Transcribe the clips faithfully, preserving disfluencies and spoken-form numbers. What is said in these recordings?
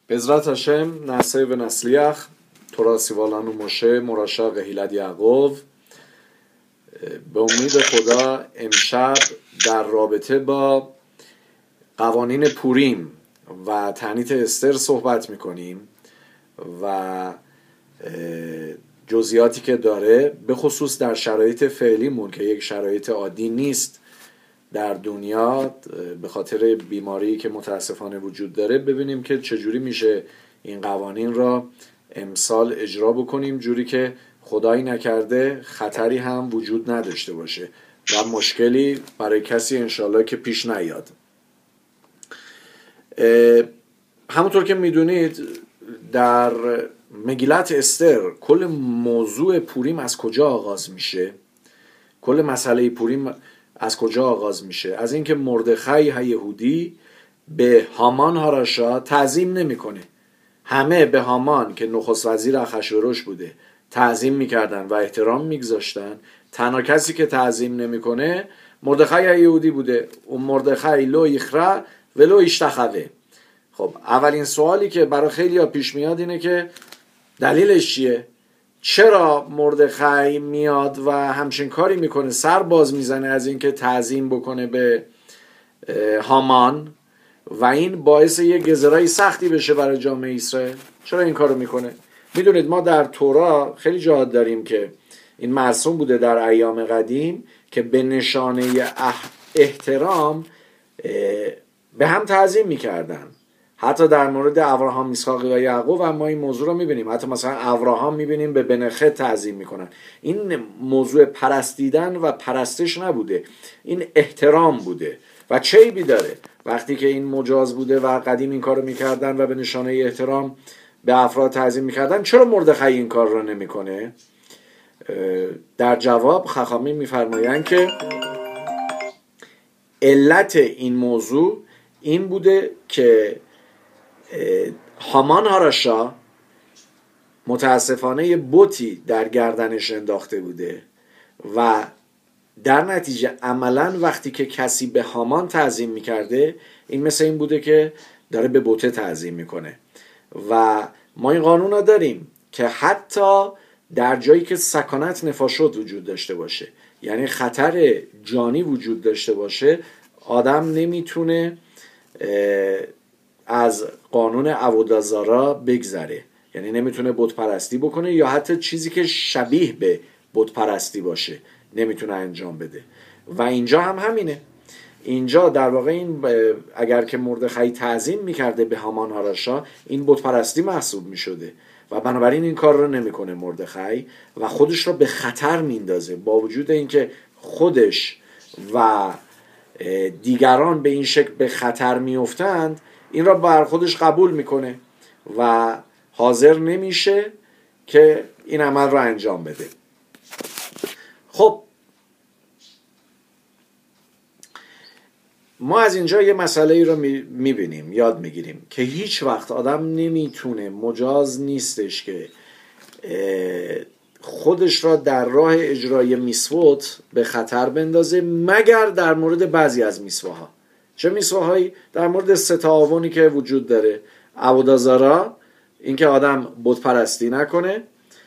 בעזרת השם נעשה ונצליח. תורה ציווה לנו משה מורשה קהילת יעקב. به امید خدا امشب در رابطه با قوانین پوریم و تعنیت استر صحبت میکنیم و جزئیاتی که داره، به خصوص در شرایط فعلیمون که یک شرایط عادی نیست در دنیا به خاطر بیماری که متاسفانه وجود داره، ببینیم که چجوری میشه این قوانین را امسال اجرا بکنیم جوری که خدایی نکرده خطری هم وجود نداشته باشه و مشکلی برای کسی انشالله که پیش نیاد. همونطور که میدونید در مگیلت استر کل موضوع پوریم از کجا آغاز میشه؟ کل مسئله پوریم از کجا آغاز میشه؟ از اینکه مردخای یهودی به هامان هاراشا تعظیم نمیکنه. همه به هامان که نخست وزیر اخشوروش بوده تعظیم میکردن و احترام میگذاشتن. تنها کسی که تعظیم نمیکنه مردخای یهودی بوده. اون مردخای لو یخرا ولو اشتخوه. خب اولین سوالی که برای خیلی ها پیش میاد اینه که دلیلش چیه؟ چرا مردخای میاد و همچین کاری میکنه، سر باز میزنه از اینکه تعظیم بکنه به هامان و این باعث یه گزرای سختی بشه برای جامعه اسرائیل؟ چرا این کارو میکنه؟ میدونید ما در تورا خیلی جهات داریم که این مرسوم بوده در ایام قدیم که به نشانه احترام به هم تعظیم میکردن. حتی در مورد ابراهام، اسحاق و یعقوب هم ما این موضوع رو میبینیم. حتی مثلا ابراهام میبینیم به بنخه تعظیم میکنن. این موضوع پرستیدن و پرستش نبوده، این احترام بوده. و چه عیبی داره وقتی که این مجاز بوده و قدیم این کارو میکردن و به نشانه احترام به افراد تعظیم میکردن؟ چرا مردخای این کار رو نمیکنه؟ در جواب خخامی میفرمایند که علت این موضوع این بوده که هامان هاراشا متاسفانه بتی در گردنش انداخته بوده و در نتیجه عملا وقتی که کسی به هامان تعظیم میکرده این مثل این بوده که داره به بت تعظیم میکنه. و ما این قانون رو داریم که حتی در جایی که سکانت نفاشت وجود داشته باشه، یعنی خطر جانی وجود داشته باشه، آدم نمیتونه از قانون عبودازارا بگذره، یعنی نمیتونه بت پرستی بکنه یا حتی چیزی که شبیه به بت پرستی باشه نمیتونه انجام بده. و اینجا هم همینه. اینجا در واقع این اگر که مردخای تعظیم میکرده به هامان هاراشا این بت پرستی محسوب میشده و بنابراین این کار رو نمیکنه مردخای و خودش رو به خطر میندازه. با وجود اینکه خودش و دیگران به این شکل به خطر میافتند، این را بر خودش قبول میکنه و حاضر نمیشه که این عمل را انجام بده. خب ما از اینجا یه مسئله ای رو میبینیم، یاد میگیریم که هیچ وقت آدم نمیتونه، مجاز نیستش که خودش را در راه اجرای میسوت به خطر بندازه، مگر در مورد بعضی از میسواها. چه میسواهایی؟ در مورد سه تعاونی که وجود داره: عبودازارا، این که آدم بت پرستی نکنه،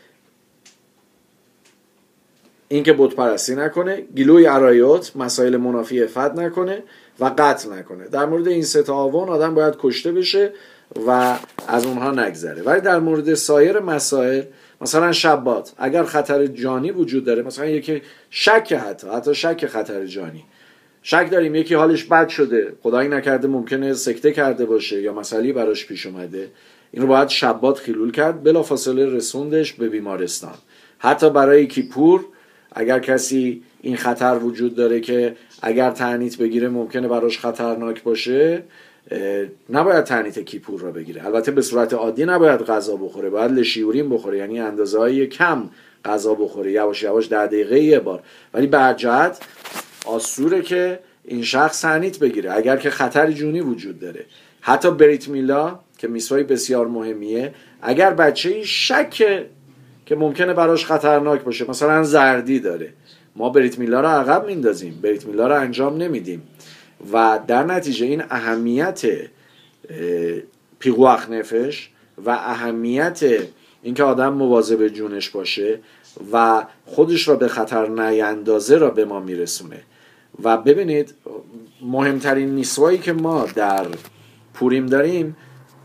این که بت پرستی نکنه، گیلوی عرایات، مسائل منافی عفت نکنه و قتل نکنه. در مورد این سه تعاون آدم باید کشته بشه و از اونها نگذره. ولی در مورد سایر مسائل، مثلا شبات، اگر خطر جانی وجود داره، مثلا یکی شک، حتی حتی شک خطر جانی، شک داریم یکی حالش بد شده، خدایی نکرده ممکنه سکته کرده باشه یا مسئله براش پیش اومده، این رو باید شبات خلول کرد، بلافاصله رسوندش به بیمارستان. حتی برای کیپور اگر کسی این خطر وجود داره که اگر تعنیت بگیره ممکنه براش خطرناک باشه، نباید تعنیت کیپور را بگیره. البته به صورت عادی نباید غذا بخوره، باید لشیورین بخوره، یعنی اندازه های کم غذا بخوره، یواش یواش ده دقیقه یه بار. ولی به هر جهت آسوره که این شخص تعنیت بگیره اگر که خطر جونی وجود داره. حتی بریت میلا که میسوای بسیار مهمیه، اگر بچه‌ای شک که ممکنه براش خطرناک باشه، مثلا زردی داره، ما بریت میلا رو عقب میندازیم، بریت میلا رو انجام نمیدیم و در نتیجه این اهمیت پیغوخ نفش و اهمیت اینکه آدم مواظب جونش باشه و خودش را به خطر نیندازه را به ما میرسونه. و ببینید مهمترین میسوایی که ما در پوریم داریم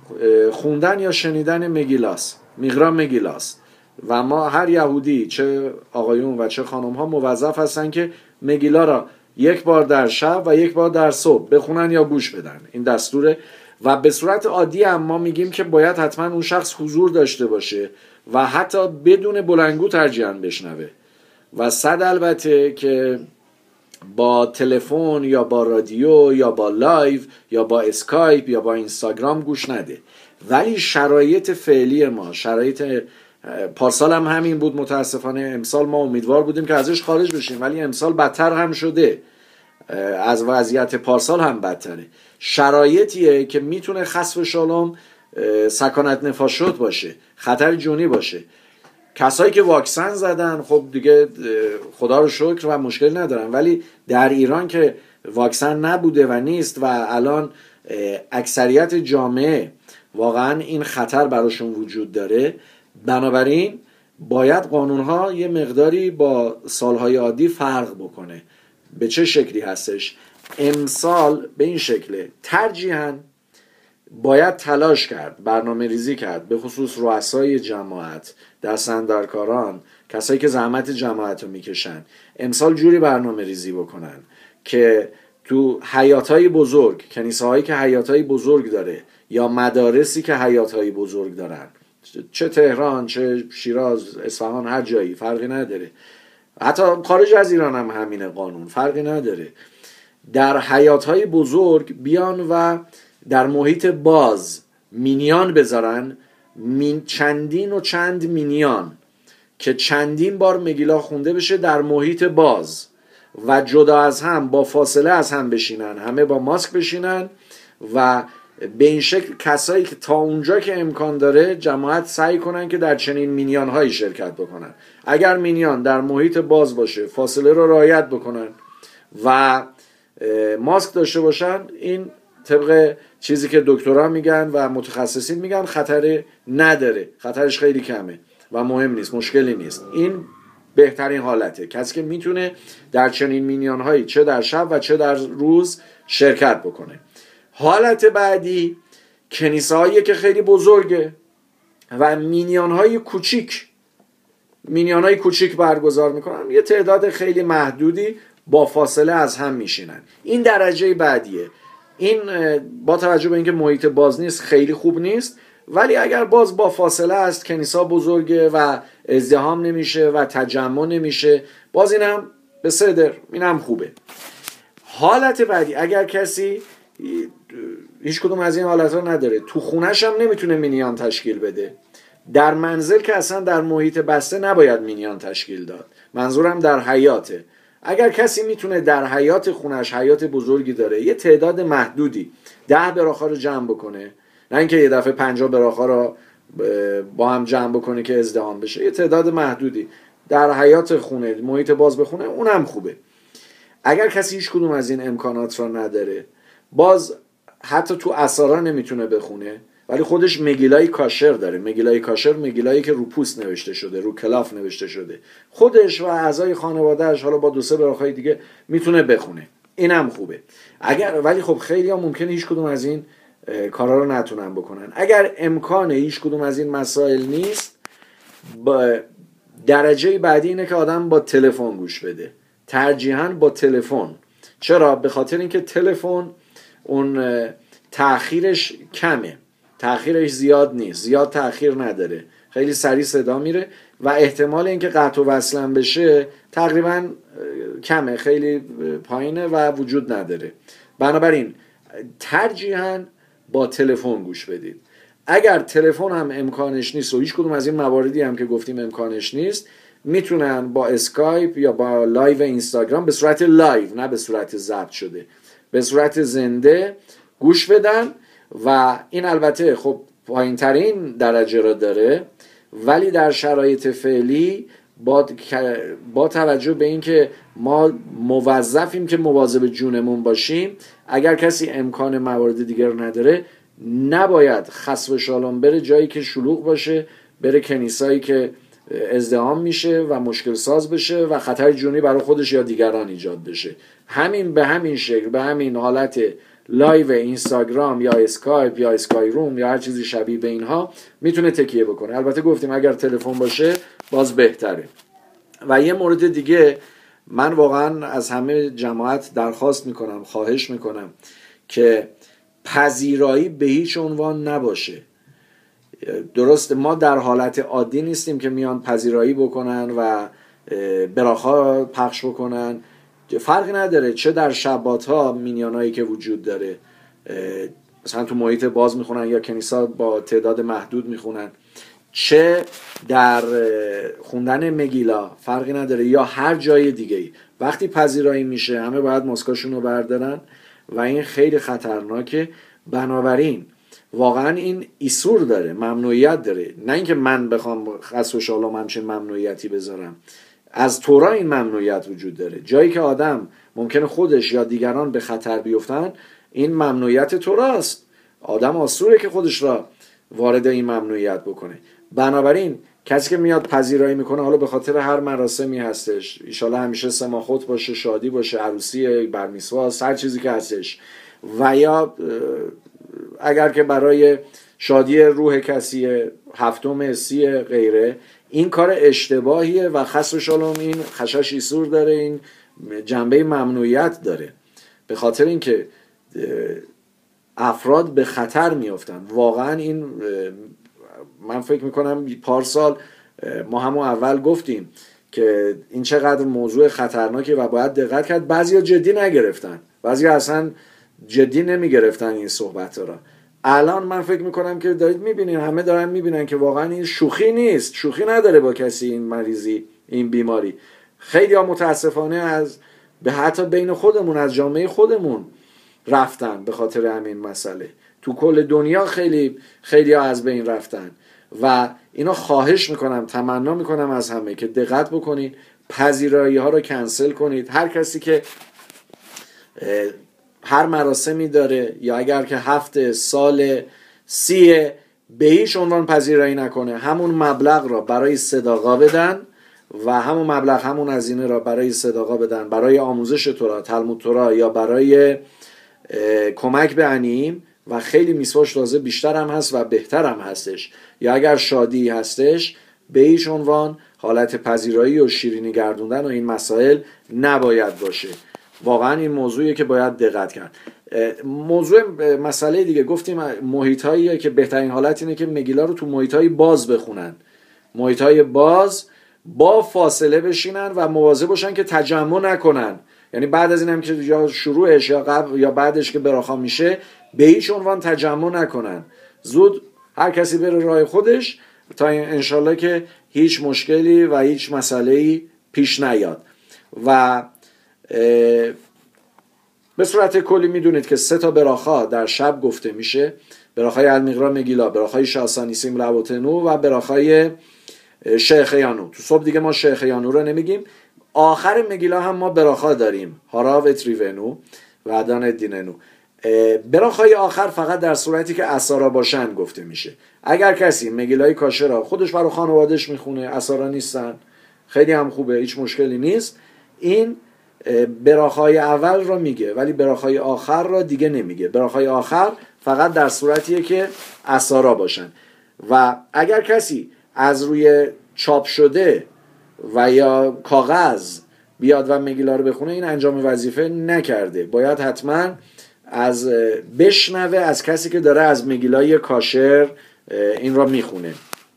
خوندن یا شنیدن مگیلاس، میغرا مگیلاس، و ما هر یهودی چه آقایون و چه خانم ها موظف هستن که مگیلا را یک بار در شب و یک بار در صبح بخونن یا گوش بدن. این دستوره. و به صورت عادی هم ما میگیم که باید حتما اون شخص حضور داشته باشه و حتی بدون بلندگو ترجیحاً بشنوه و صد البته که با تلفن یا با رادیو یا با لایو یا با اسکایپ یا با اینستاگرام گوش نده. ولی شرایط فعلی ما، شرایط پارسال هم همین بود متاسفانه، امسال ما امیدوار بودیم که ازش خارج بشیم ولی امسال بدتر هم شده، از وضعیت پارسال هم بدتره. شرایطیه که میتونه خسف شالوم سکانت نفاشت باشه، خطر جونی باشه. کسایی که واکسن زدن خب دیگه خدا رو شکر و مشکل ندارن، ولی در ایران که واکسن نبوده و نیست و الان اکثریت جامعه واقعا این خطر براشون وجود داره، بنابراین باید قانونها یه مقداری با سالهای عادی فرق بکنه. به چه شکلی هستش؟ امسال به این شکله، ترجیحاً باید تلاش کرد، برنامه ریزی کرد، به خصوص رؤسای جماعت، دستاندرکاران، کسایی که زحمت جماعت رو میکشن، امسال جوری برنامه ریزی بکنن که تو حیاطهای بزرگ، کنیسه‌هایی که حیاطهای بزرگ داره یا مدارسی که حیاطهای بزرگ دارن، چه تهران چه شیراز اصفهان هر جایی فرقی نداره، حتی خارج از ایران هم همینه، قانون فرقی نداره، در حیاطهای بزرگ بیان و در محیط باز مینیان بذارن، مین چندین و چند مینیان که چندین بار مگیلا خونده بشه در محیط باز و جدا از هم با فاصله از هم بشینن، همه با ماسک بشینن و به این شکل کسایی که تا اونجا که امکان داره جماعت سعی کنن که در چنین مینیان هایی شرکت بکنن. اگر مینیان در محیط باز باشه، فاصله رو رعایت بکنن و ماسک داشته باشن، این طبق چیزی که دکترها میگن و متخصصین میگن خطر نداره، خطرش خیلی کمه و مهم نیست، مشکلی نیست. این بهترین حالته، کسی که میتونه در چنین مینیان هایی چه در شب و چه در روز شرکت بکنه. حالت بعدی کنیسه هایی که خیلی بزرگه و مینیان های کوچیک مینیان های کوچیک برگزار میکنن، یه تعداد خیلی محدودی با فاصله از هم میشینن. این درجه بعدیه. این با توجه به اینکه محیط باز نیست خیلی خوب نیست، ولی اگر باز با فاصله است، کنیسا بزرگه و ازدحام نمیشه و تجمع نمیشه، باز اینم به صدر، اینم خوبه. حالت بعدی، اگر کسی هیچ کدوم از این حالتها نداره، تو خونش هم نمیتونه مینیان تشکیل بده، در منزل که اصلا در محیط بسته نباید مینیان تشکیل داد، منظورم در حیاته. اگر کسی میتونه در حیات خونش، حیات بزرگی داره، یه تعداد محدودی ده براخا رو جمع بکنه، نه اینکه یه دفعه پنجاه براخا رو با هم جمع بکنه که ازدحام بشه، یه تعداد محدودی در حیات خونه، محیط باز بخونه، اونم خوبه. اگر کسی هیچ کدوم از این امکانات رو نداره، باز حتی تو اسارا نمیتونه بخونه، ولی خودش مگیلای کاشر داره. مگیلای کاشر مگیلایی که رو پوست نوشته شده، رو کلاف نوشته شده، خودش و اعضای خانواده‌اش حالا با دو سه براخای دیگه میتونه بخونه، اینم خوبه. اگر ولی خب خیلی ها ممکنه هیچ کدوم از این کارا رو نتونن بکنن. اگر امکان هیچ کدوم از این مسائل نیست، با درجه بعدی اینه که آدم با تلفن گوش بده، ترجیحاً با تلفن. چرا؟ به خاطر اینکه تلفن اون تأخیرش کمه، تأخیرش زیاد نیست، زیاد تأخیر نداره، خیلی سریع صدا میره و احتمال اینکه قطع و وصل بشه تقریبا کمه، خیلی پایینه و وجود نداره. بنابراین ترجیحاً با تلفن گوش بدید. اگر تلفن هم امکانش نیست و هیچ کدوم از این مواردی هم که گفتیم امکانش نیست، میتونن با اسکایپ یا با لایو اینستاگرام، به صورت لایو نه به صورت ضبط شده، به صورت زنده گوش بدن و این البته خب پایین ترین درجه را داره، ولی در شرایط فعلی با, با توجه به اینکه ما موظفیم که مواظب جونمون باشیم، اگر کسی امکان موارد دیگر نداره نباید خسف شالom بره جایی که شلوغ باشه، بره کنیسایی که ازدحام میشه و مشکل ساز بشه و خطر جونی برای خودش یا دیگران ایجاد بشه. همین به همین شکل، به همین حالت لایو اینستاگرام یا اسکایپ یا اسکای روم یا هر چیزی شبیه به اینها میتونه تکیه بکنه. البته گفتیم اگر تلفن باشه باز بهتره. و یه مورد دیگه، من واقعا از همه جماعت درخواست میکنم، خواهش میکنم که پذیرایی به هیچ عنوان نباشه. درسته ما در حالت عادی نیستیم که میان پذیرایی بکنن و براخا پخش بکنن، فرقی نداره چه در شبات ها مینیانایی که وجود داره، مثلا تو محیط باز میخونن یا کنیسا با تعداد محدود میخونن، چه در خوندن مگیلا فرقی نداره یا هر جای دیگه ای. وقتی پذیرایی میشه همه باید ماسکاشون رو بردارن و این خیلی خطرناکه. بنابراین واقعا این ایسور داره، ممنوعیت داره، نه اینکه من بخوام خاص و شالوم همچین ممنوعیتی بذارم. از تورا این ممنوعیت وجود داره. جایی که آدم ممکنه خودش یا دیگران به خطر بیفتن، این ممنوعیت توراست. آدم آسوره که خودش را وارد این ممنوعیت بکنه. بنابراین کسی که میاد پذیرایی میکنه، حالا به خاطر هر مراسمی هستش، ایشالا همیشه سماخوت باشه، شادی باشه، عروسی، برمیسوا، هر چیزی که هستش، و یا اگر که برای شادی روح کسی هفتم سی غیره، این کار اشتباهیه و خسر شالوم این خشش ایسور داره، این جنبه ممنوعیت داره، به خاطر اینکه افراد به خطر میافتن. واقعا این من فکر میکنم پارسال ما همون اول گفتیم که این چقدر موضوع خطرناکه و باید دقت کرد. بعضیا جدی نگرفتن، بعضیا اصلا جدی نمیگرفتن این صحبت را. الان من فکر میکنم که دارید میبینین، همه دارن میبینن که واقعا این شوخی نیست، شوخی نداره با کسی این مریضی، این بیماری. خیلی ها متاسفانه از به حتی بین خودمون، از جامعه خودمون رفتن به خاطر همین مسئله. تو کل دنیا خیلی خیلی ها از بین رفتن و اینا خواهش میکنم، تمنا میکنم از همه که دقت بکنید، پذیرایی ها رو کنسل کنید. هر کسی که هر مراسمی داره یا اگر که هفت سال سیه، به هیچ عنوان پذیرایی نکنه. همون مبلغ را برای صداقا بدن و همون مبلغ، همون هزینه را برای صداقا بدن، برای آموزش تورا، تلمود تورا یا برای کمک به عنیم، و خیلی میسواش تازه بیشتر هم هست و بهتر هم هستش. یا اگر شادی هستش، به هیچ عنوان حالت پذیرایی و شیرینی گردوندن و این مسائل نباید باشه. واقعا این موضوعیه که باید دقت کرد. موضوع مسئله دیگه گفتیم محیطاییه که بهترین حالت اینه که مگیلا رو تو محیطای باز بخونن، محیطای باز با فاصله بشینن و مواظب باشن که تجمع نکنن. یعنی بعد از این هم که یا شروعش یا قبل یا بعدش که براخا میشه، به هیچ عنوان تجمع نکنن. زود هر کسی بره راه خودش تا انشالله که هیچ مشکلی و هیچ مسئله‌ای پیش نیاد. و به صورت کلی میدونید که سه تا براخا در شب گفته میشه: براخای المیقرا مگیلا، براخای شاسانیسیم لوتنو و براخای شیخیانو. تو صبح دیگه ما شیخیانو رو نمیگیم. آخر مگیلا هم ما براخا داریم: هارا و تریونو و ادان دیننو. براخای آخر فقط در صورتی که اسارا باشن گفته میشه. اگر کسی مگیلای کاشر را خودش برای خانوادهش میخونه، اسارا نیستن، خیلی هم خوبه، هیچ مشکلی نیست. این براخای اول را میگه ولی براخای آخر را دیگه نمیگه. براخای آخر فقط در صورتیه که اسارا باشن. و اگر کسی از روی چاپ شده و یا کاغذ بیاد و مگیلا رو بخونه، این انجام وظیفه نکرده. باید حتما از بشنوه از کسی که داره از مگیلای کاشر این را میخونه.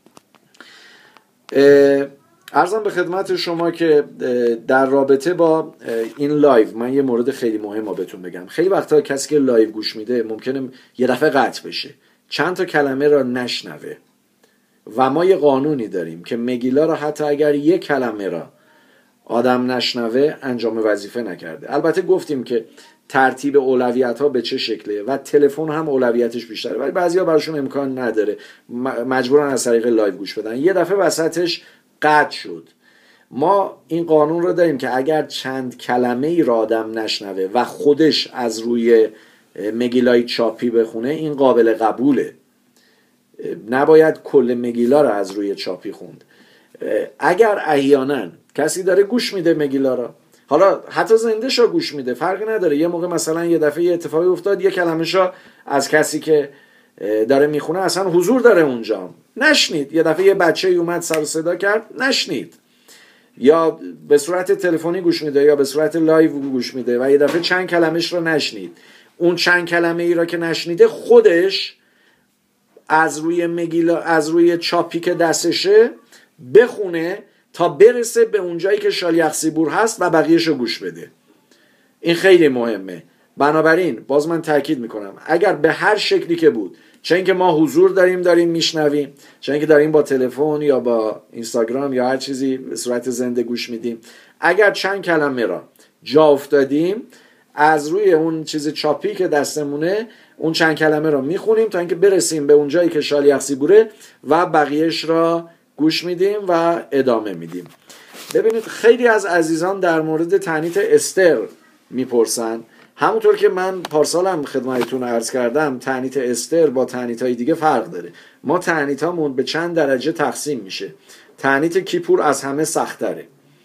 عرضم به خدمت شما که در رابطه با این لایو من یه مورد خیلی مهم رو بهتون بگم. خیلی وقتا کسی که لایو گوش میده ممکنه یه دفعه قطع بشه، چند تا کلمه را نشنوه، و ما یه قانونی داریم که مگیلا را حتی اگر یک کلمه را آدم نشنوه انجام وظیفه نکرده. البته گفتیم که ترتیب اولویت ها به چه شکله و تلفن هم اولویتش بیشتره، ولی بعضیا براشون امکان نداره، مجبورن از طریق لایو گوش بدن. یه دفعه وسطش قطع شد. ما این قانون رو داریم که اگر چند کلمه ای را آدم نشنوه و خودش از روی مگیلای چاپی بخونه این قابل قبوله. نباید کل مگیلا رو از روی چاپی خوند. اگر احیانا کسی داره گوش میده مگیلا را، حالا حتی زنده شا گوش میده، فرقی نداره، یه موقع مثلا یه دفعه یه اتفاقی افتاد یه کلمه شا از کسی که داره میخونه اصلا حضور داره اونجا نشنید، یه دفعه یه بچه اومد سر و صدا کرد نشنید، یا به صورت تلفنی گوش میده یا به صورت لایو گوش میده و یه دفعه چند کلمش رو نشنید، اون چند کلمه ای را که نشنیده خودش از روی مگیلا از روی چاپی که دستشه بخونه تا برسه به اونجایی که شالیخ سیبور هست و بقیه‌شو گوش بده. این خیلی مهمه. بنابراین باز من تاکید میکنم اگر به هر شکلی که بود، چه اینکه ما حضور داریم داریم میشنویم، چه اینکه داریم با تلفن یا با اینستاگرام یا هر چیزی به صورت زنده گوش میدیم، اگر چند کلمه را جا افتادیم از روی اون چیز چاپی که دستمونه اون چند کلمه را میخونیم تا اینکه برسیم به اون جایی که شالیخ سیبوره و بقیهش را گوش میدیم و ادامه میدیم. ببینید خیلی از عزیزان در مورد تعنیت استر میپرسن. همونطور که من پارسالم خدمتتون عرض کردم تعنیت استر با تعنیت‌های دیگه فرق داره. ما تعنیتامون به چند درجه تقسیم میشه. تعنیت کیپور از همه سخت‌تره،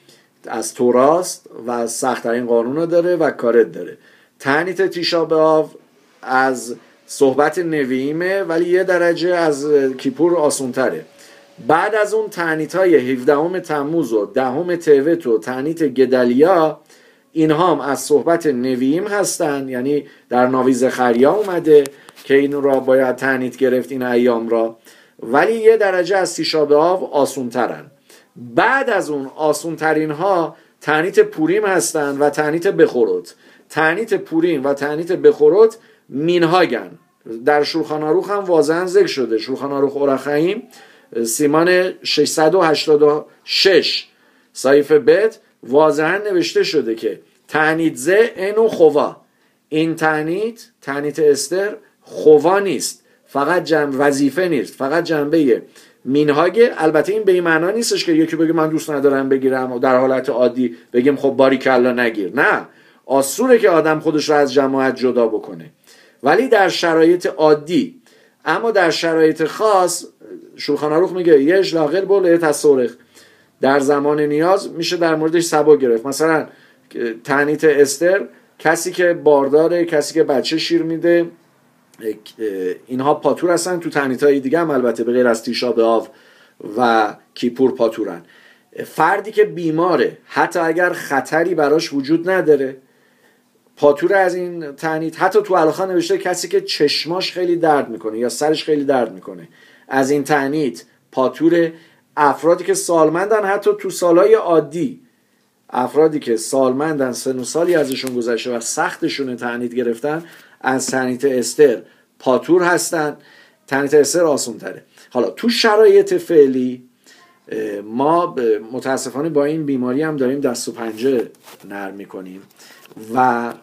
از توراست و سخت‌ترین قانون داره و کارت داره. تعنیت تیشا بآو از صحبت نوییمه ولی یه درجه از کیپور آسونتره. بعد از اون تعنیت‌های هفدهم تموز و دهم تیوت و تعنیت گدالیا، اینها هم از صحبت نوییم هستن، یعنی در ناوی زخریا اومده که این را باید تعنیت گرفت این ایام را، ولی یه درجه از تیشا بآو آسونترن. بعد از اون آسونترین ها تعنیت پوریم هستن و تعنیت بخوروت. تعنیت پوریم و تعنیت بخوروت مینهاگن. در شولخان آروخ هم واضحا ذکر شده. شولخان آروخ اورخیم سیمان ششصد و هشتاد و شش صحیفه بت واضحا نوشته شده که تعنیت زه اینو خوا، این تعنیت تعنیت استر خوا نیست، فقط جنب وظیفه نیست، فقط جنبه مینهاگه. البته این به این معنا نیستش که یکی بگه من دوست ندارم بگیرم و در حالت عادی بگیم خب باریکلا نگیر. نه، آسوره که آدم خودش رو از جماعت جدا بکنه، ولی در شرایط عادی. اما در شرایط خاص شولخان آروخ میگه یش لاغل بوله تصورخ، در زمان نیاز میشه در موردش سبا گرفت. مثلا تعنیت استر کسی که بارداره، کسی که بچه شیر میده، اینها پاتور هستن. تو تعنیت های دیگه هم البته به غیر از تیشا بآو و کیپور پاتورن. فردی که بیماره حتی اگر خطری براش وجود نداره پاتور از این تعنیت. حتی تو علاخا نوشته کسی که چشماش خیلی درد میکنه یا سرش خیلی درد میکنه از این تعنیت پاتور. افرادی که سالمندن حتی تو سالهای عادی، افرادی که سالمندن سن و سالی ازشون گذشته و سختشون تعنیت گرفتن از تعنیت استر پاتور هستن. تعنیت استر آسون تره. حالا تو شرایط فعلی ما متاسفانه با این بیماری هم داریم دست و پنجه نرم میکنیم و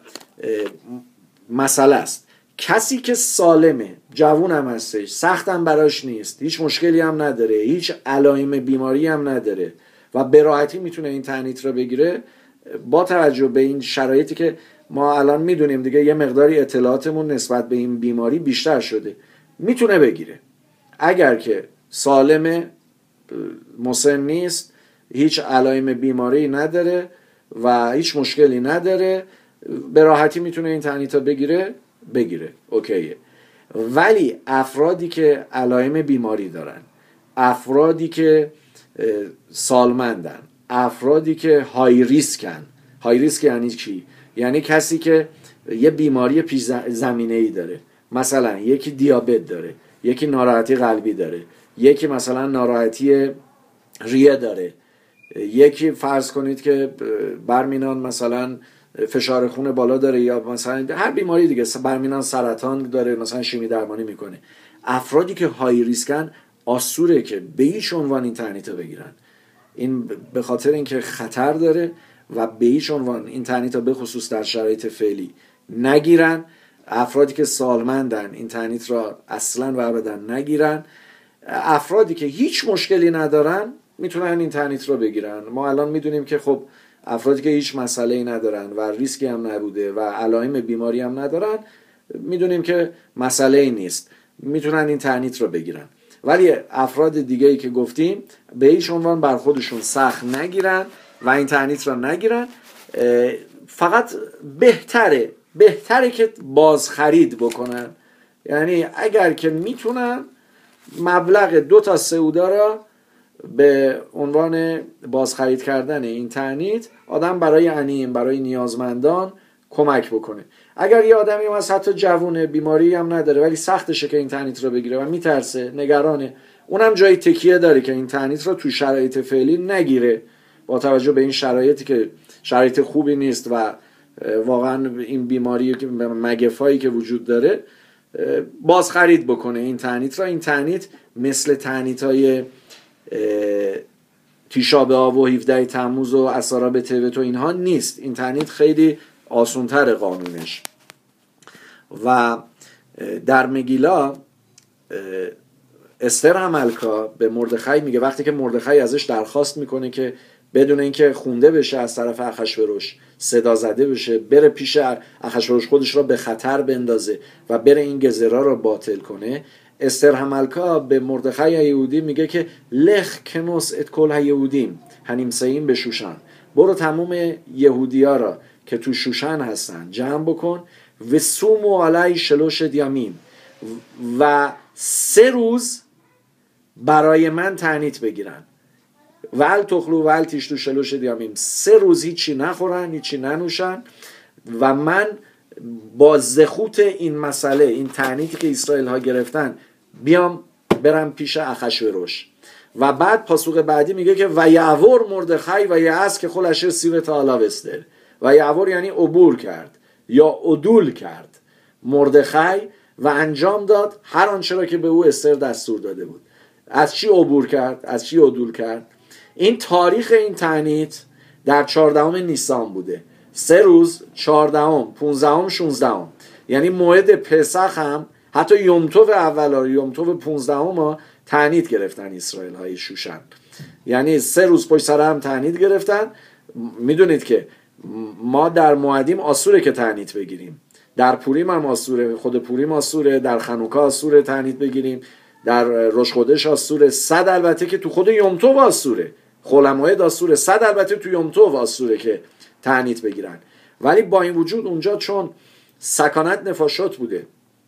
مسئله است کسی که سالمه، جوون هم هستش، سخت هم براش نیست، هیچ مشکلی هم نداره، هیچ علائم بیماری هم نداره و به راحتی میتونه این تعنیت رو بگیره، با توجه به این شرایطی که ما الان میدونیم دیگه یه مقداری اطلاعاتمون نسبت به این بیماری بیشتر شده، میتونه بگیره. اگر که سالمه، مسن نیست، هیچ علائم بیماری نداره و هیچ مشکلی نداره، به راحتی میتونه این تعنیت رو بگیره بگیره اوکیه. ولی افرادی که علائم بیماری دارن، افرادی که سالمندن، افرادی که های ریسکن. های ریسک یعنی چی؟ یعنی کسی که یه بیماری پیش زمینه‌ای داره، مثلا یکی دیابت داره، یکی ناراحتی قلبی داره، یکی مثلا ناراحتی ریه داره، یکی فرض کنید که برمینان مثلا فشار خون بالا داره، یا مثلا هر بیماری دیگه، برمینان سرطان داره، مثلا شیمی درمانی میکنه. افرادی که های ریسکن آسوره که به هیچ عنوان این تعنیت رو بگیرن. این به خاطر اینکه خطر داره و به هیچ عنوان این تعنیت رو به خصوص در شرایط فعلی نگیرن. افرادی که سالمندن این تعنیت را اصلا و ابدا نگیرن. افرادی که هیچ مشکلی ندارن میتونن این تعنیت رو بگیرن. ما الان میدونیم که خب افرادی که هیچ مسئله‌ای ندارن و ریسکی هم نبوده و علائم بیماری هم ندارن میدونیم که مسئله ای نیست، میتونن این تعنیت رو بگیرن. ولی افراد دیگه ای که گفتیم به هیچ عنوان بر خودشون سخت نگیرن و این تعنیت رو نگیرن. فقط بهتره بهتره که بازخرید بکنن، یعنی اگر که میتونن مبلغ دو تا سعودا را به عنوان بازخرید کردن این تعنیت آدم برای عنیم، برای نیازمندان کمک بکنه. اگر یه آدمی از حتی جوونه، بیماری هم نداره ولی سختشه که این تعنیت رو بگیره و میترسه، نگرانه، اونم جای تکیه داره که این تعنیت رو تو شرایط فعلی نگیره، با توجه به این شرایطی که شرایط خوبی نیست و واقعا این بیماری که مگفایی که وجود داره باز خرید بکنه این تعنیت را. این تعنیت مثل تعنیت‌های تیشا بآب و هفده تموز و اسارا به تبت و اینها نیست. این تعنیت خیلی آسان‌تر قانونش. و در مگیلا استر حملکا به مردخای میگه، وقتی که مردخای ازش درخواست میکنه که بدون اینکه خونده بشه از طرف اخشوروش، صدا زده بشه، بره پیش اخشوروش خودش را به خطر بندازه و بره این گزرا را باطل کنه، استر حملکا به مردخای یهودی میگه که لخ کنوس ات کل یهودیم هنیمساییم به شوشن، برو تموم یهودیا را که تو شوشن هستن جمع بکن و سومو علی شلوش دیامین و سه روز برای من تعنیت بگیرن، ول تخلو ول تیشتو شلوش دیامین، سه روز هیچی نخورن، هیچی ننوشن و من با زخوت این مسئله، این تعنیتی که اسرائیل ها گرفتن بیام برم پیش اخشوروش. و بعد پاسوق بعدی میگه که و یعور مردخای و یعز که خلشه سیر تعالی بستر، و یعور یعنی عبور کرد یا عدول کرد مردخای و انجام داد هر آنچه را که به او استر دستور داده بود. از چی عبور کرد؟ از چی عدول کرد؟ این تاریخ این تعنیت در چهاردهم نیسان بوده، سه روز، چهاردهم، پونزدهم، شانزدهم، یعنی موعد پسخ هم حتی یوم توف اول یوم توف پونزدهم ها تعنیت گرفتن اسرائیل های شوشن، یعنی سه روز پشت سر هم تعنیت گرفتن. میدونید که ما در موعدیم آسوره که تعنیت بگیریم، در پوریم هم آسوره، خود پوریم آسوره، در خنوکا آسوره تعنیت بگیریم، در روش خودش آسوره، صد البته که تو خود یوم توف آسوره، خلموعد آسوره، صد البته تو یوم توف آسوره که تعنیت بگیرن. ولی با این وجود اونجا چون سکانت نفاشات بوده،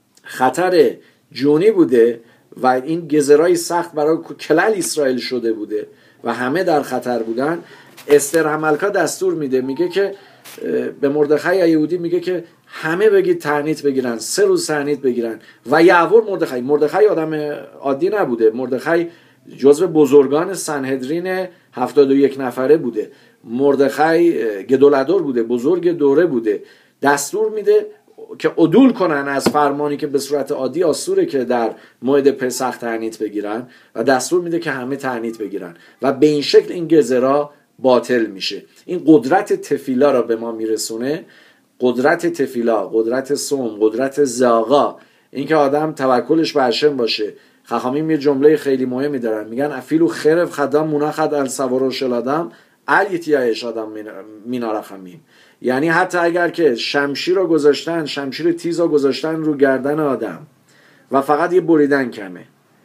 خطر جونی بوده و این گزرای سخت برای کلل اسرائیل شده بوده و همه در خطر بودن، استر حملکا دستور میده، میگه که به مردخای یهودی میگه که همه بگید تعنیت بگیرن، سه روز تعنیت بگیرن. و یعور مردخای، مردخای آدم عادی نبوده، مردخای جزو بزرگان سنهدرین هفتاد و یک نفره بوده، مردخای گدولادور بوده، بزرگ دوره بوده. دستور میده که عدول کنن از فرمانی که به صورت عادی آسوره که در موعد پسخ تعنیت بگیرن و دستور میده که همه تعنیت بگیرن و به این شکل این گزرا باطل میشه. این قدرت تفیلا را به ما میرسونه، قدرت تفیلا، قدرت صوم، قدرت زاغا، اینکه آدم توکلش به هشم باشه. خخامیم یه جمله خیلی مهمی دارن، میگن افیلو خرف خدام منخد السواروش الادم الیتیایش آدم مینارخمیم، یعنی حتی اگر که شمشیر رو گذاشتن، شمشیر تیز رو گذاشتن رو گردن آدم و فقط یه بریدن کمه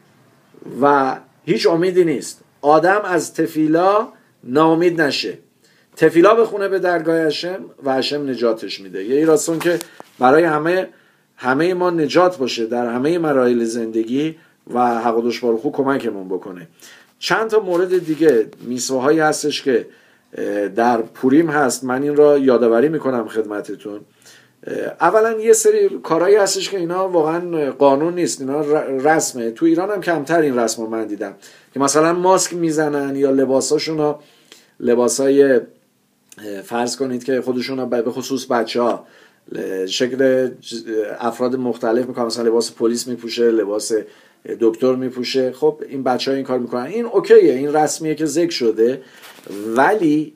و هیچ امیدی نیست، آدم از تفیلا ناامید نشه، تفیلا بخونه به درگاه هشم و هشم نجاتش میده. یه راستون که برای همه همه ما نجات باشه در همه مراحل زندگی و حق و دشوار خو کمکمون بکنه. چند تا مورد دیگه میسواهایی هستش که در پوریم هست، من این را یادآوری میکنم خدمتتون. اولا یه سری کارهایی هستش که اینا واقعا قانون نیست، اینا رسمه. تو ایران هم کمتر این رسمو من دیدم که مثلا ماسک میزنن یا لباساشون، لباسای فرض کنید که خودشون به خصوص بچه ها شکل افراد مختلف میکنن، مثلا لباس پلیس میپوشه، لباس دکتر میپوشه. خب این بچه ها این کار میکنن، این اوکیه، این رسمیه که ذکر شده. ولی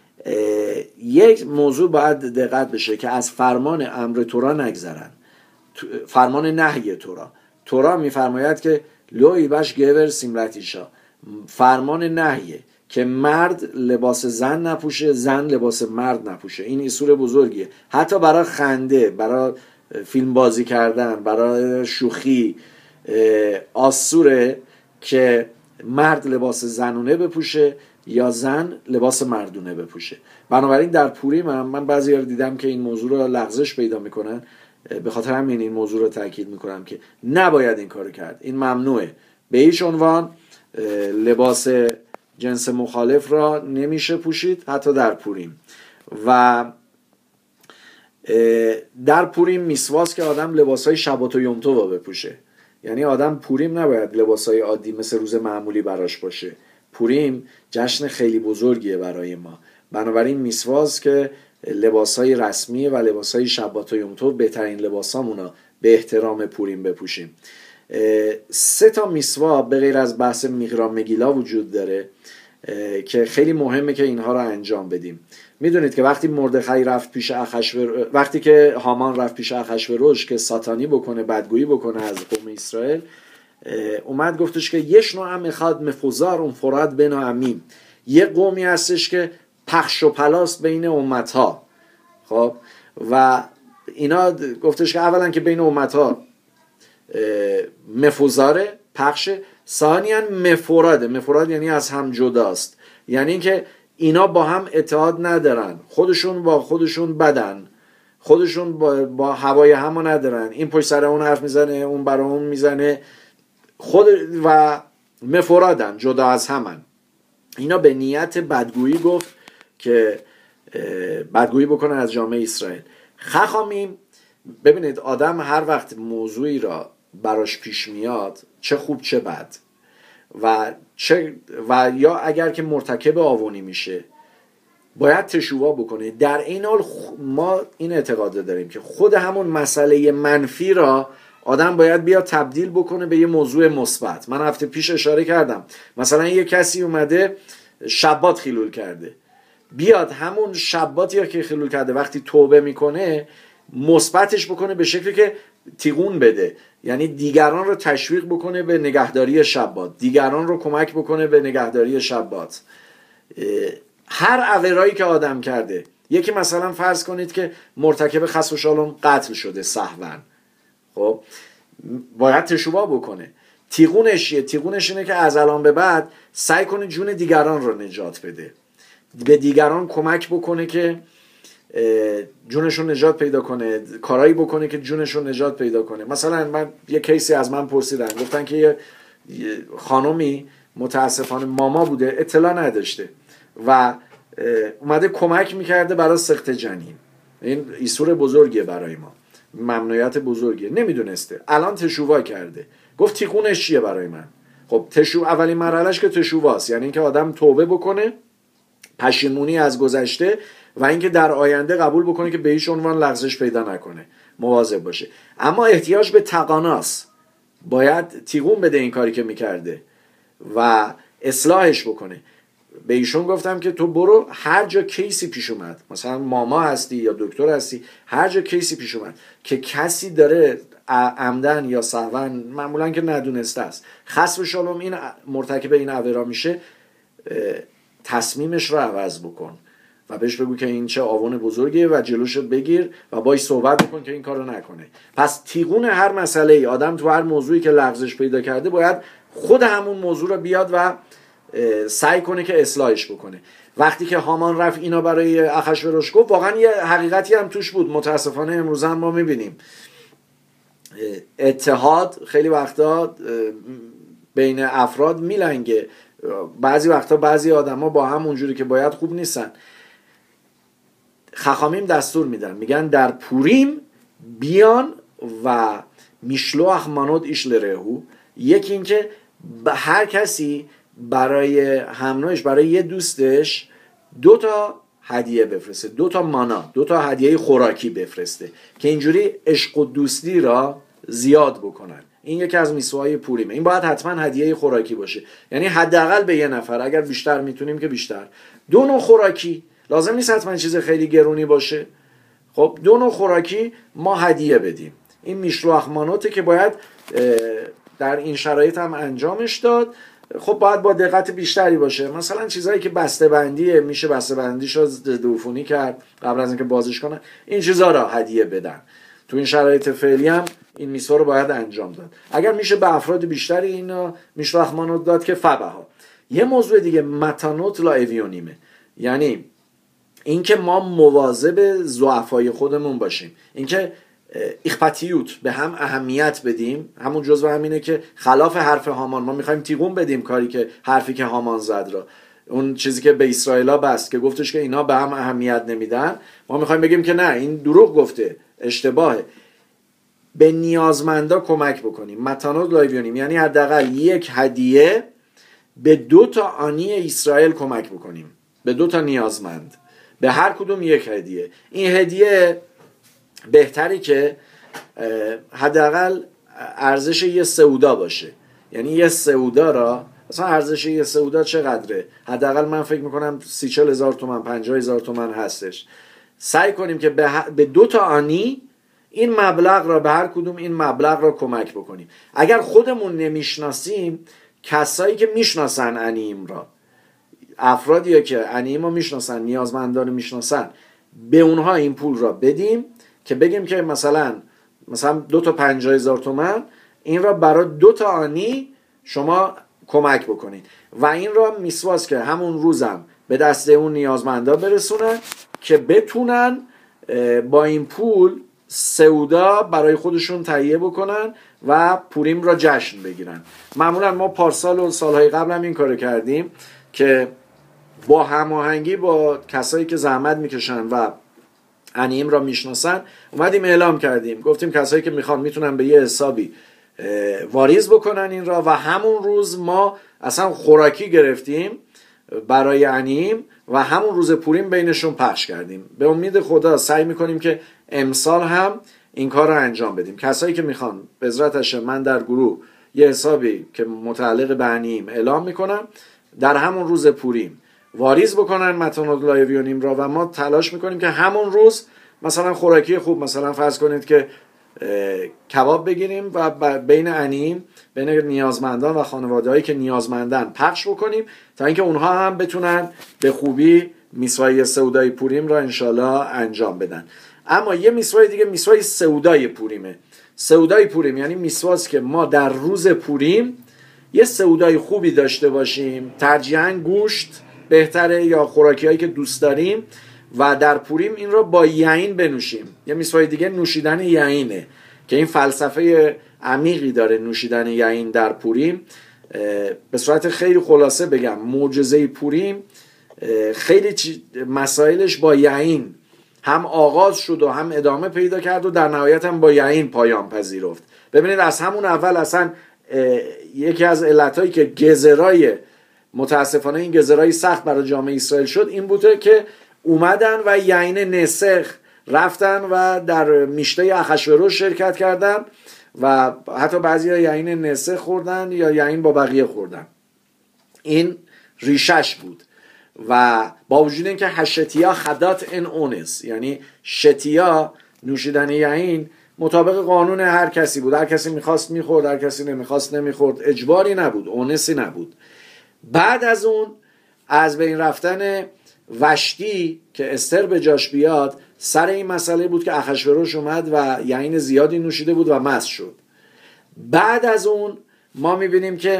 یک موضوع باید دقت بشه که از فرمان امر تورا نگذرن، فرمان نهی تورا. تورا میفرماید که لوی باش گور سیمرتیشا، فرمان نهیه که مرد لباس زن نپوشه، زن لباس مرد نپوشه. این اصول بزرگیه، حتی برای خنده، برای فیلم بازی کردن، برای شوخی آسوره که مرد لباس زنونه بپوشه یا زن لباس مردونه بپوشه. بنابراین در پوریم هم من بعضی ها دیدم که این موضوع رو لغزش پیدا میکنن، به خاطر همین این موضوع رو تاکید میکنم که نباید این کارو کرد، این ممنوعه. به هیچ عنوان لباس جنس مخالف را نمیشه پوشید، حتی در پوریم. و در پوریم میسواست که آدم لباسهای شبات و یوم توبا بپوشه، یعنی آدم پوریم نباید لباسهای عادی مثل روز معمولی براش باشه. پوریم جشن خیلی بزرگیه برای ما، بنابراین میسواست که لباسهای رسمی و لباسهای شبات و یوم توب بهترین لباسامونا به احترام پوریم بپوشیم. سه تا میسوا به غیر از بحث میغرا مگیلا وجود داره که خیلی مهمه که اینها رو انجام بدیم. میدونید که وقتی مردخای رفت پیش اخشور، وقتی که هامان رفت پیش اخشوروش که ساتانی بکنه، بدگویی بکنه از قوم اسرائیل، اومد گفتش که یشنو ام اخاد مفوزار اون فراد بین امیم، یه قومی هستش که پخش و پلاس بین امتها. خب و اینا گفتش که اولا که بین امتها مفوزاره، پخش، ثانیاً مفوراده، مفوراد یعنی از هم جداست، یعنی که اینا با هم اتحاد ندارن، خودشون با خودشون بدن، خودشون با, با هوای همو ندارن، این پشت سر اون حرف میزنه، اون برا اون میزنه، خود و مفرادن، جدا از همن. اینا به نیت بدگویی گفت که بدگویی بکنن از جامعه اسرائیل. خخامیم، ببینید آدم هر وقت موضوعی را براش پیش میاد، چه خوب چه بد، و چه و یا اگر که مرتکب آوانی میشه باید تشویق بکنه. در این حال ما این اعتقاد داریم که خود همون مسئله منفی را آدم باید بیا تبدیل بکنه به یه موضوع مثبت. من هفته پیش اشاره کردم، مثلا یه کسی اومده شبات خیلول کرده، بیاد همون شباتی که خیلول کرده وقتی توبه میکنه مثبتش بکنه به شکلی که تیغون بده، یعنی دیگران رو تشویق بکنه به نگهداری شبات، دیگران رو کمک بکنه به نگهداری شبات. هر عورایی که آدم کرده، یکی مثلا فرض کنید که مرتکب خسف و شالوم قتل شده سهواً، خب باید تشویق بکنه. تیغونش یه تیغونش اینه که از الان به بعد سعی کنه جون دیگران رو نجات بده، به دیگران کمک بکنه که جونشون نجات پیدا کنه، کارایی بکنه که جونشون نجات پیدا کنه. مثلا من یه کیسی از من پرسیدن، گفتن که یه خانومی متاسفانه ماما بوده، اطلاع نداشته و اومده کمک میکرده برای سقط جنین. این ایسور بزرگیه برای ما، ممنوعیت بزرگیه، نمیدونسته، الان تشویق کرده، گفت تیغونش چیه برای من؟ خب تشویق اولین مرحلهش که تشویقاست، یعنی اینکه آدم توبه بکنه، پشیمونی از گذشته و اینکه در آینده قبول بکنه که به هیچ عنوان لغزش پیدا نکنه، مواظب باشه. اما احتیاج به تقاناست، باید تیغون بده این کاری که میکرده و اصلاحش بکنه. به ایشون گفتم که تو برو هر جا کیسی پیش اومد، مثلا ماما هستی یا دکتر هستی، هر جا کیسی پیش اومد که کسی داره عمدن یا سهواً، معمولا که ندونسته است، خسف شالوم این مرتکب این عورا میشه، تصمیمش رو عوض بکن و بهش بگو که این چه آوان بزرگیه و جلوشو بگیر و باهاش صحبت بکن که این کارو نکنه. پس تیغون هر مسئله ای، آدم تو هر موضوعی که لغزش پیدا کرده باید خود همون موضوع رو بیاد و سعی کنه که اصلاحش بکنه. وقتی که هامان رفت اینا برای اخشوروش گفت، واقعا یه حقیقتی هم توش بود. متاسفانه امروز هم ما میبینیم اتحاد خیلی وقتا بین افراد میلنگه، بعضی وقتا بعضی آدما با هم اونجوری که باید خوب نیستن. خخامیم دستور میدن، میگن در پوریم بیان و میشلوخ مانود ایش لرهو، یکی این که هر کسی برای همراهش، برای یه دوستش دو تا هدیه بفرسته، دو تا مانا، دو تا هدیه خوراکی بفرسته که اینجوری عشق و دوستی را زیاد بکنن. این یکی از میسوهای پوریمه. این باید حتما هدیه خوراکی باشه، یعنی حداقل به یه نفر، اگر بیشتر میتونیم که بیشتر. دو نوع خوراکی، لازم نیست حتما چیز خیلی گرونی باشه. خب دو نوع خوراکی ما هدیه بدیم. این میشلوخ مانوته که باید در این شرایط هم انجامش داد. خب باید با دقت بیشتری باشه. مثلا چیزایی که بسته بندیه، میشه بسته بندیشو دوفونی کرد قبل از اینکه بازش کنن، این چیزا را هدیه بدن. تو این شرایط فعلی هم این میسوا رو باید انجام داد. اگر میشه به افراد بیشتری اینا میشلخ مانوت داد که فبها. یه موضوع دیگه متانوت لا اویونیمه، یعنی اینکه ما مواظب ضعفای خودمون باشیم، اینکه اخپاتیوت به هم اهمیت بدیم. همون جزء همینه که خلاف حرف هامان ما میخوایم تیغون بدیم کاری که حرفی که هامان زد را، اون چیزی که به اسرائیلا بست که گفتش که اینا به هم اهمیت نمیدن، ما میخوایم بگیم که نه این دروغ گفته، اشتباهه. به نیازمندا کمک بکنیم، متانوت لایویونیم، یعنی حداقل یک هدیه به دو تا آنی اسرائیل کمک بکنیم، به دو تا نیازمند، به هر کدوم یک هدیه. این هدیه بهتری که حداقل ارزش یه سعودا باشه، یعنی یه سعودا را مثلا ارزش یه سعودا چقدره؟ حداقل من فکر میکنم سی چل هزار تومن پنجاه هزار تومن هستش. سعی کنیم که به, به دو تا آنی این مبلغ را، به هر کدوم این مبلغ را کمک بکنیم. اگر خودمون نمیشناسیم، کسایی که میشناسن انیم را، افرادی که انیم رو میشناسن، نیازمندان میشناسن، به اونها این پول را بدیم که بگیم که مثلا مثلا دو تا پنجاه هزار تومن این را برای دو تا آنی شما کمک بکنید و این را میسواس که همون روزم به دست اون نیازمندا برسونن که بتونن با این پول سعودا برای خودشون تهیه بکنن و پوریم را جشن بگیرن. معمولا ما پارسال و سالهای قبل هم این کارو کردیم که با هماهنگی با کسایی که زحمت میکشن و انیم را میشناسن اومدیم اعلام کردیم، گفتیم کسایی که میخوان میتونن به یه حسابی واریز بکنن این را و همون روز ما اصلا خوراکی گرفتیم برای انیم و همون روز پوریم بینشون پخش کردیم. به امید خدا سعی میکنیم که امسال هم این کار رو انجام بدیم. کسایی که میخوان به عزت من در گروه یه حسابی که متعلق به انیم اعلام میکنم، در همون روز پوریم واریز بکنن متانوت لایویونیم را و ما تلاش میکنیم که همون روز مثلا خوراکی خوب، مثلا فرض کنید که کباب بگیریم و بین انیم، بین نیازمندان و خانواده‌هایی که نیازمندن پخش بکنیم تا اینکه اونها هم بتونن به خوبی میسوای سعودای پوریم را انشالله انجام بدن. اما یه میسوای دیگه، میسوای سعودای پوریمه. سعودای پوریم یعنی میسواست که ما در روز پوریم یه سعودای خوبی داشته باشیم، ترجیحاً گوشت بهتره یا خوراکی هایی که دوست داریم و در پوریم این رو با یین بنوشیم. یه میسوای دیگه نوشیدن یینه که این فلسفه عمیقی داره نوشیدن یین در پوریم. به صورت خیلی خلاصه بگم، معجزه پوریم خیلی مسائلش با یین هم آغاز شد و هم ادامه پیدا کرد و در نهایت هم با یین پایان پذیرفت. ببینید از همون اول اصلا یکی از علتایی که گزرای متاسفانه این گزرای سخت برای جامعه اسرائیل شد این بوده که اومدن و یین نسخ رفتن و در میشته اخشوروش شرکت کردن و حتی بعضی ها یین نسخ خوردن یا یین با بقیه خوردن. این ریشش بود و با وجود اینکه هشتیا خدات ان اونس، یعنی شتیا نوشیدن یین مطابق قانون هر کسی بود، هر کسی میخواست میخورد، هر کسی نمیخواست نمیخورد، اجباری نبود، اونسی نبود. بعد از اون از بین رفتن وشتی که استر به جاش بیاد سر این مسئله بود که اخشوروش اومد و یین زیادی نوشیده بود و مست شد. بعد از اون ما میبینیم که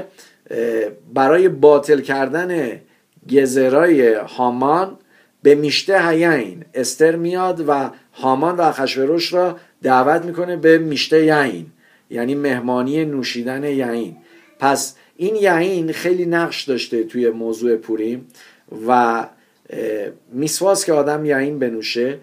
برای باطل کردن گزرای هامان به میشته یین استر میاد و هامان و اخشوروش را دعوت میکنه به میشته یین، یعنی مهمانی نوشیدن یین. پس این یین خیلی نقش داشته توی موضوع پوریم و میسواست که آدم یین بنوشه.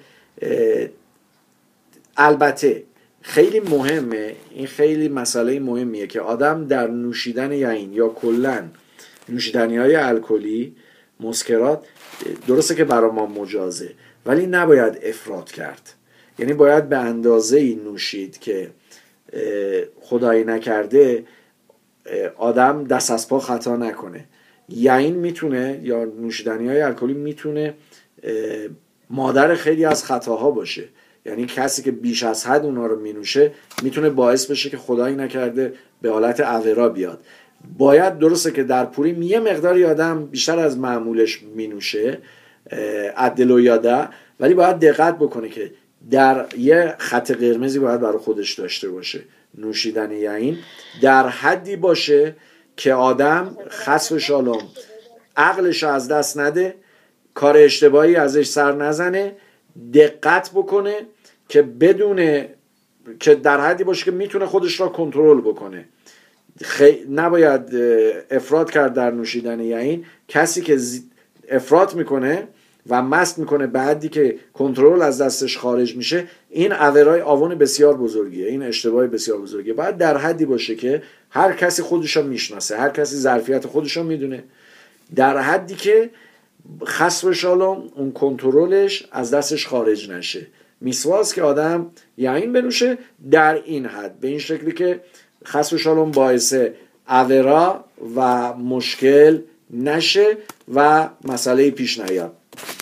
البته خیلی مهمه، این خیلی مسئله مهمیه که آدم در نوشیدن یین یا کلن نوشیدنی های الکلی، مسکرات، درسته که برای ما مجازه ولی نباید افراط کرد. یعنی باید به اندازه‌ای نوشید که خدایی نکرده آدم دست از پا خطا نکنه. یین میتونه یا نوشیدنی های الکلی میتونه مادر خیلی از خطاها باشه. یعنی کسی که بیش از حد اونا رو مینوشه میتونه باعث بشه که خدایی نکرده به حالت عورا بیاد. باید درسته که در پوریم یه مقداری آدم بیشتر از معمولش مینوشه، عدل و یاده، ولی باید دقت بکنه که در یه خط قرمزی باید برای خودش داشته باشه. نوشیدن یین در حدی باشه که آدم خسف شالوم عقلش از دست نده، کار اشتباهی ازش سر نزنه، دقت بکنه که بدونه که در حدی باشه که میتونه خودش را کنترل بکنه. خی... نباید افراط کرد در نوشیدن یین. کسی که افراط میکنه و مست میکنه به حدی که کنترل از دستش خارج میشه، این عورای آون بسیار بزرگیه، این اشتباه بسیار بزرگیه. باید در حدی باشه که هر کسی خودشو میشناسه، هر کسی ظرفیت خودشو میدونه، در حدی که خسف شالوم اون کنترلش از دستش خارج نشه. میسواس که آدم یین بنوشه در این حد، به این شکلی که خسف شالوم باعث عورا و مشکل نشه و مسئله پیش نیاد.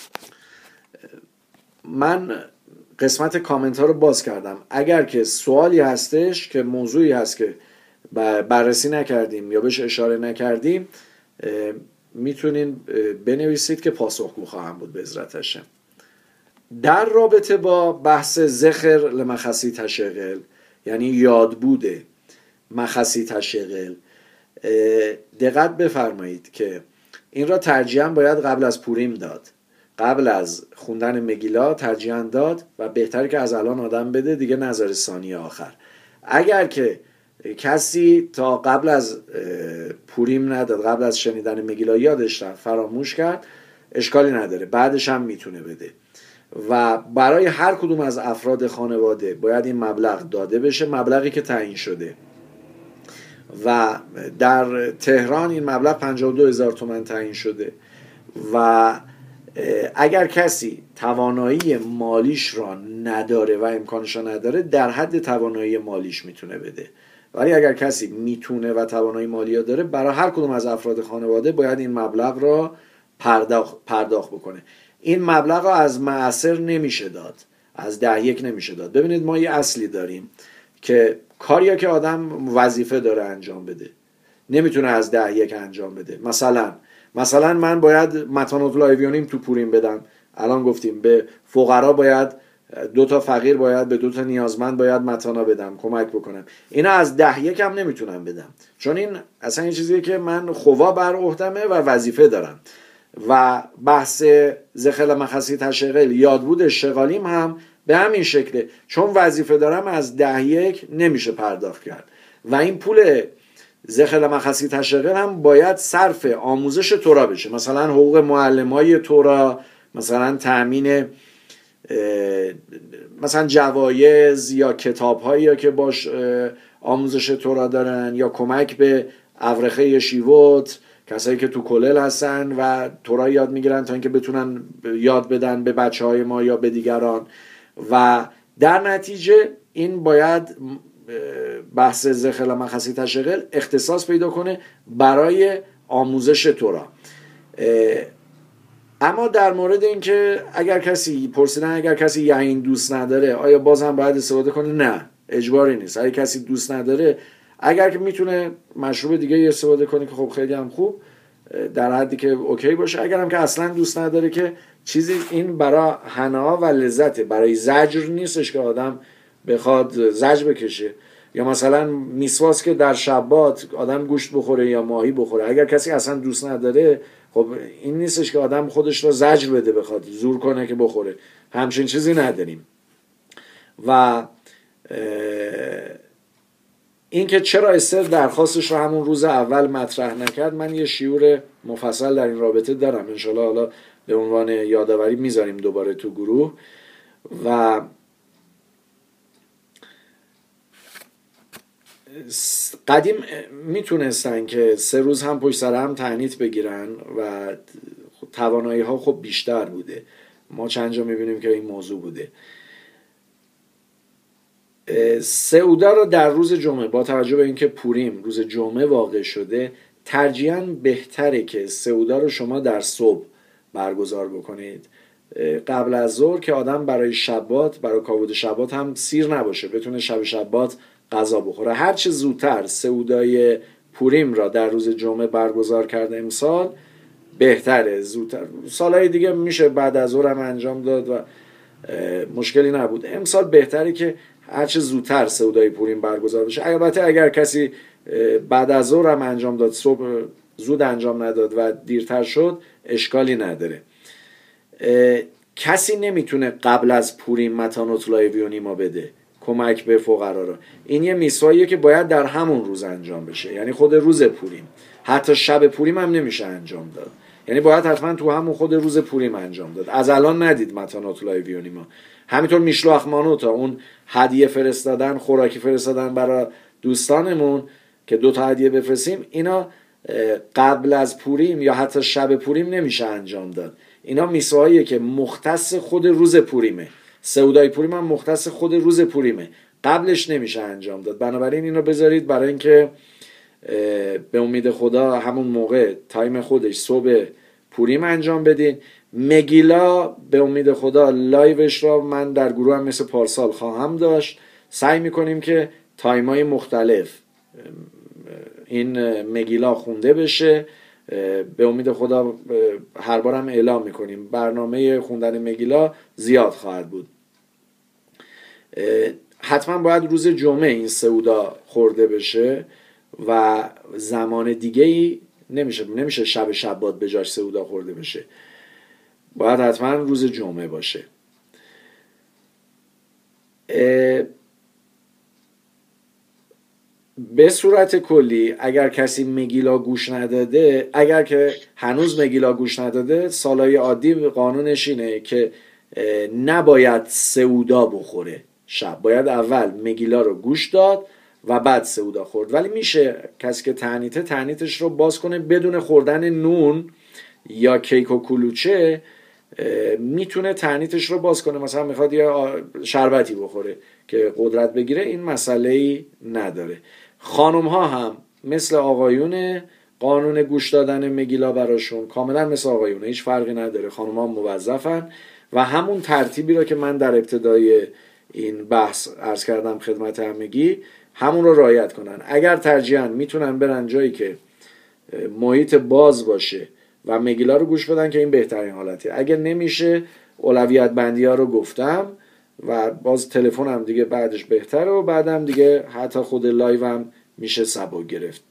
من قسمت کامنت ها رو باز کردم. اگر که سوالی هستش که موضوعی هست که بررسی نکردیم یا بهش اشاره نکردیم، میتونین بنویسید که پاسخگو خواهم بود به عزت هاشم. در رابطه با بحث ذخر لمخسی تشغل، یعنی یادبود مخسی تشغل، دقت بفرمایید که این را ترجیحاً باید قبل از پوریم داد، قبل از خوندن مگیلا ترجیحاً داد و بهتره که از الان آدم بده دیگه، نظر ثانیه آخر. اگر که کسی تا قبل از پوریم نداد، قبل از شنیدن مگیلا یادش رفت، فراموش کرد، اشکالی نداره، بعدش هم میتونه بده. و برای هر کدوم از افراد خانواده باید این مبلغ داده بشه، مبلغی که تعیین شده. و در تهران این مبلغ پنجاه و دو هزار تومان تعیین شده و اگر کسی توانایی مالیش را نداره و امکانش را نداره، در حد توانایی مالیش میتونه بده. ولی اگر کسی میتونه و توانایی مالی داره، برای هر کدوم از افراد خانواده باید این مبلغ را پرداخت پرداخت بکنه. این مبلغ را از معصر نمیشه داد، از ده یک نمیشه داد. ببینید ما یه اصلی داریم که کاریا که آدم وظیفه داره انجام بده نمیتونه از ده یک انجام بده. مثلا مثلا من باید متانات لایویونیم تو پوریم بدم، الان گفتیم به فقرا باید، دو تا فقیر باید به دو تا نیازمند باید متانا بدم، کمک بکنم. اینا از ده یک هم نمیتونم بدم، چون این اصلا این چیزیه که من خوا بر عهدمه و وظیفه دارم. و بحث ذخر مخسی تشغل، یادبود شغالیم هم به همین شکله، چون وظیفه دارم از ده یک نمیشه پرداخت کرد. و این پول ذخر مخسی تشغل هم باید صرف آموزش تورا بشه، مثلا حقوق معلمای تورا، مثلا تأمین مثلا جوایز یا کتاب‌هایی یا که باش آموزش تورا دارن، یا کمک به ابرخه شیوت، کسایی که تو کلل هستن و تورا یاد میگیرن تا اینکه بتونن یاد بدن به بچهای ما یا به دیگران. و در نتیجه این باید بحث ذخر مخسی تشغل اختصاص پیدا کنه برای آموزش تورا. اما در مورد اینکه اگر کسی پرسیدن اگر کسی یین دوست نداره آیا باز هم باید استفاده کنه؟ نه، اجباری نیست. اگر کسی دوست نداره، اگر که میتونه مشروب دیگه استفاده کنه که خب خیلی هم خوب، در حدی که اوکی باشه. اگر هم که اصلا دوست نداره، که چیزی این برای حنا و لذته، برای زجر نیستش که آدم بخواد زجر بکشه. یا مثلا میسواس که در شبات آدم گوشت بخوره یا ماهی بخوره، اگر کسی اصلا دوست نداره، خب این نیستش که آدم خودش رو زجر بده بخواد زور کنه که بخوره، همچین چیزی نداریم. و این که چرا استر درخواستش رو همون روز اول مطرح نکرد، من یه شیور مفصل در این رابطه دارم، انشالله حالا به عنوان یادآوری میذاریم دوباره تو گروه. و قدیم میتونستن که سه روز هم پشت سر هم تعنیت بگیرن و توانایی ها خب بیشتر بوده. ما چند جا میبینیم که این موضوع بوده. سعودا رو در روز جمعه، با توجه به اینکه پوریم روز جمعه واقع شده، ترجیحاً بهتره که سعودا رو شما در صبح برگزار بکنید، قبل از ظهر، که آدم برای شبات، برای کاود شبات هم سیر نباشه، بتونه شب شبات غذا بخوره. هر چه زودتر سعودای پوریم را در روز جمعه برگزار کرده امسال بهتره، زودتر. سالهای دیگه میشه بعد از ظهر هم انجام داد و مشکلی نبود. امسال بهتره که هرچه زودتر سعودای پوریم برگزار بشه. البته اگر کسی بعد از ظهر هم انجام داد، صبح زود انجام نداد و دیرتر شد، اشکالی نداره. کسی نمیتونه قبل از پوریم متانوت لایوی و نیما بده، کمک به فقرا رو. این یه میسواییه که باید در همون روز انجام بشه، یعنی خود روز پوریم. حتی شب پوریم هم نمیشه انجام داد، یعنی باید حتما تو همون خود روز پوریم انجام داد. از الان ندید متانوت لایوی و نیما. همینطور میشلوخ مانوتا، اون هدیه فرستادن، خوراکی فرستادن برای دوستانمون که دو تا هدیه بفرستیم، اینا قبل از پوریم یا حتی شب پوریم نمیشه انجام داد. اینا میسواییه که مختص خود روز پوریمه. سعودای پوریم هم مختص خود روز پوریمه، قبلش نمیشه انجام داد. بنابراین اینو بذارید برای اینکه به امید خدا همون موقع تایم خودش صبح پوریم انجام بدین. مگیلا به امید خدا لایوش را من در گروه هم مثل پارسال خواهم داشت. سعی میکنیم که تایمای مختلف این مگیلا خونده بشه. به امید خدا هر بارم اعلام میکنیم برنامه خوندن مگیلا زیاد خواهد بود. حتما باید روز جمعه این سعودا خورده بشه و زمان دیگه ای نمیشه نمیشه شب شبات به جاش سعودا خورده بشه، باید حتما روز جمعه باشه. به صورت کلی اگر کسی مگیلا گوش نداده، اگر که هنوز مگیلا گوش نداده، سالهای عادی قانونش اینه که نباید سعودا بخوره شب، باید اول مگیلا رو گوش داد و بعد سعودا خورد. ولی میشه کسی که تعنیته تعنیتش رو باز کنه بدون خوردن نون یا کیک و کلوچه، میتونه تعنیتش رو باز کنه. مثلا میخواد یه شربتی بخوره که قدرت بگیره، این مسئله‌ای نداره. خانم ها هم مثل آقایونه، قانون گوش دادن مگیلا براشون کاملا مثل آقایونه، هیچ فرقی نداره. خانم ها موظفن و همون ترتیبی رو که من در ابتدای این بحث عرض کردم خدمت همگی، همون رو رعایت کنن. اگر ترجیحاً میتونن برن جایی که محیط باز باشه و مگیلا رو گوش بدن که این بهترین حالتیه. اگر نمیشه اولویت بندی ها رو گفتم و باز تلفن هم دیگه بعدش بهتره و بعدم دیگه حتی خود لایو هم میشه سبو گرفت.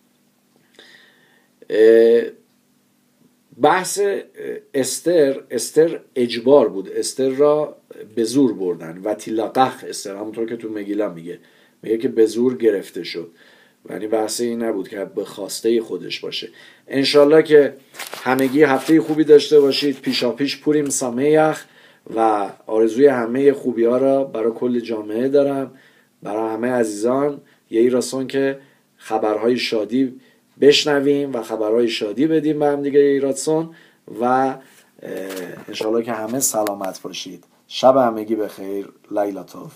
بحث استر استر اجبار بود، استر را به زور بردن و تیلاقخ استر، همونطور که تو مگیلا میگه میگه که به زور گرفته شد. یعنی بحث این نبود که به خواسته خودش باشه. انشالله که همگی هفته خوبی داشته باشید. پیشا پیش پوریم سامیخ و آرزوی همه خوبی ها را برای کل جامعه دارم، برای همه عزیزان. یه ایراسون که خبرهای شادی بشنویم و خبرهای شادی بدیم به هم دیگه ایراسون و انشالله که همه سلامت باشید. شب همگی بخیر. لیلا توف.